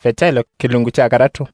Fetelo kilungu cha karatu.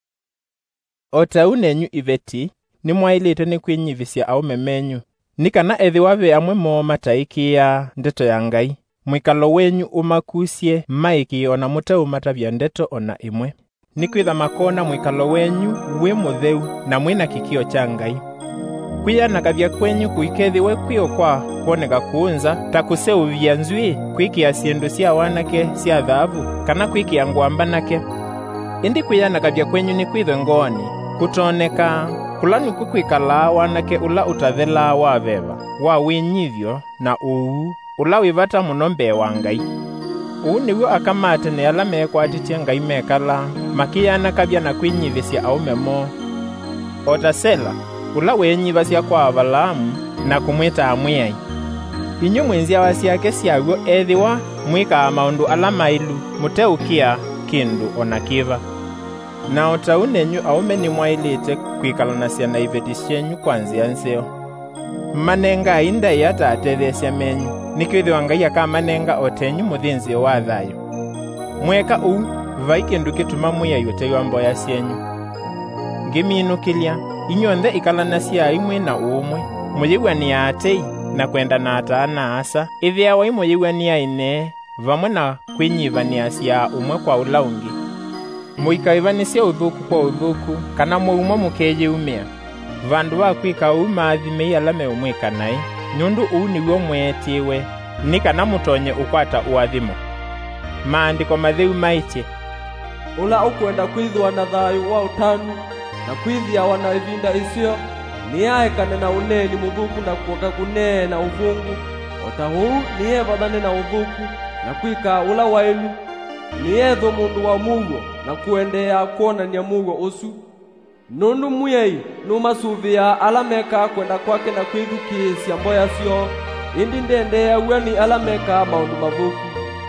Otaunenyu iveti ni mwailite ni kwinyivisia aume menyu nikana ethi wave amwe mo mataiki ya ndeto ya Ngai mwikalo wenyu umakusie maiki ona muteu matavya ndeto ona imwe nikwitha makona mwikalo wenyu wi mutheu na mwina kikio cha Ngai kwiyana kavya kwenyu kuikethiwe kwio kwa kuoneka kuunza ta kuseuvia nzwi kwikia siendu sia wanake sia thavu kana kwikia ngwamba nake indi kwiyana kavya kwenyu ni kwithwe ngoni kutoneka kulani kukwikala wanake ula utathela wa veva wa winyivyo na uu ula wivata muno mbee wa Ngai uu niwo akamate ni ala mekwatitie Ngai mekala makiyana kavya na kwinyivisia aume mo otasela ula wenyivasya kwa Balaamu na kumwita amwiai inyu mwenzia wasiake siago ethiwa mwika maundu ala mailu muteukia kindu ona kiva na otaunenyu aume ni mwailite kwikala na ciana iveti cienyu kwanzia nseo manenga inda yatatethecia menyu nikwithiwa Ngai akamanenga otenyu muthinzi wa thayo mweka uu vai kindu kituma mwiyayuteiwa mboya cienyu ngiminukilia inyonthe ikalana cia imwe na umwe muyiwania atei na kwenda na atana asa ithiawa imuyiwania ine vamwe na kwinyivania cia umwe kwa ulaungi muikaivanisya uthuku kwa uthuku kana muuma mukeyumia vandu va kwika umathime ala meumwikanai nyundu uu niwo mwetiwe ni kana mutonye ukwata uathimo maandiko matheu maiche ula ukwenda kwithwa na thayu wa utanu na kwithia wana ivinda isio ni aekane na uneni muthuku na kuoka kunee na uvungu otahuu ni evathane na uthuku na kwika ula wailu ni etho mundu wa mugo na kuendea kuonania mugo usu nundu muyei numasuvia ala meka kwenda kwake na kwithukisya mboya sio indi ndendea uani ala meka maundu mathuku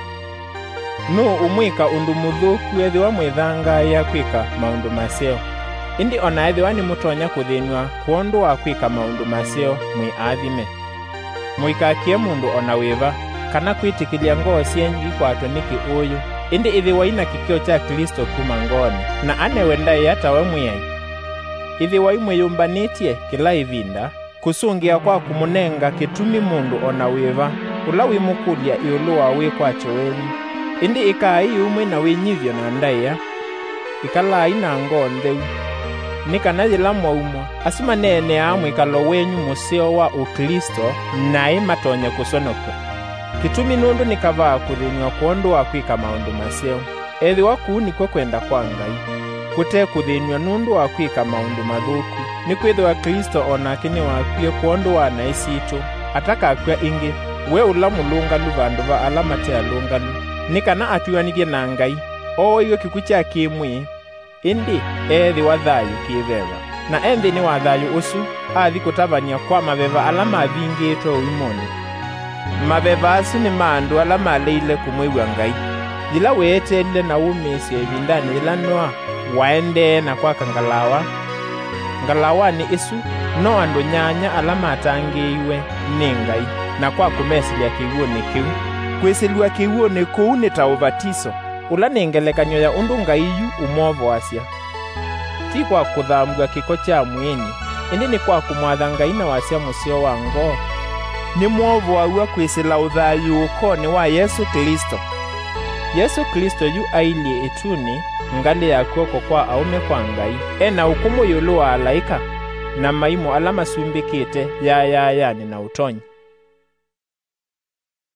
nu umwika undu muthuku ethiwa mwithanga ya kwika maundu maseo indi ona ethiwa ni mutonya kuthinwa kuondu wa kwika maundu maseo mwiathime mwikakie mundu ona wiva kana kwitikilia ngoo cienyu ikwatwe niki uyu indi ithiwa ina kikio cha Kristo kuma ngoni na anewe ndai atawe mwiyai ithiwa imwiyumbanitie kila ivinda kusungia kwa kumunenga kitumi mundu ona wiva ula wimukulia iulu wa wikwacho wenyu indi ikai umwe na winyivyo na ndaiya ikala ina ngoo ntheu nikana yila mwaumwa asima nene amwikalo wenyu museo wa Ukristo na imatonya kusonokwa kitumi nundu nikavaa kuthinywa kuondu wa kwika maundu maseo ethi waku niko kwenda kwa Ngai kute kuthinywa nundu wa kwika maundu mathuku ni kwithwa Kristo onake ni wakwie kuondu wa naisitu atakakwya ingi we ula mulungalu vandu va ala mate alungalu nikana atuanigie na Ngai o iwe kiku cha kimwi indi ethi wa thayu kiveva na enthi ni wa thayu usu athi kutavania kwa maveva ala mavingitwe uimoni maveva asu ni maandu ala maleile kumwiwa Ngai ila weetelile na umisya ivindani ila noa waende na kwa ngalawa ni isu no andu nyanya ala matangiiwe ni Ngai na kwa kumesilia kiwuo ni kiu kwisiliwa kiwuo ni kuu ni ta ubatiso ula ningelekanyo ya undu Ngai yu umovo asya ti kwa kuthambuka kiko cha mwini indi ni kwa kumwatha Ngai na wasya musio wa ngoo ni mwovo aua kwisila uthayu ukoni wa Yesu Kristo yu ailie ituni ngali ya kuoko kwa aume kwa Ngai ena hukumu yulu wa alaika na maimo ala masumbikite ya ni na utonyi